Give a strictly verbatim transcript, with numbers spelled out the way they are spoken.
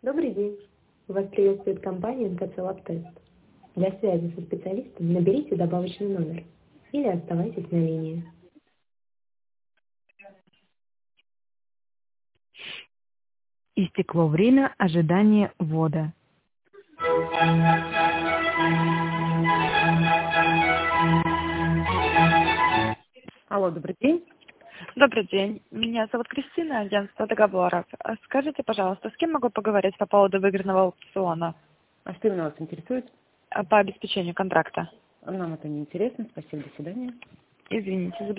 Добрый день. Вас приветствует компания эн ка цэ Lab Test. Для связи со специалистом наберите добавочный номер или оставайтесь на линии. Истекло время ожидания ввода. Алло, добрый день. Добрый день. Меня зовут Кристина, агентство договоров. А Скажите, пожалуйста, с кем могу поговорить по поводу выигранного аукциона А что именно вас интересует? а, по обеспечению контракта? Нам это не интересно. Спасибо, до свидания. Извините за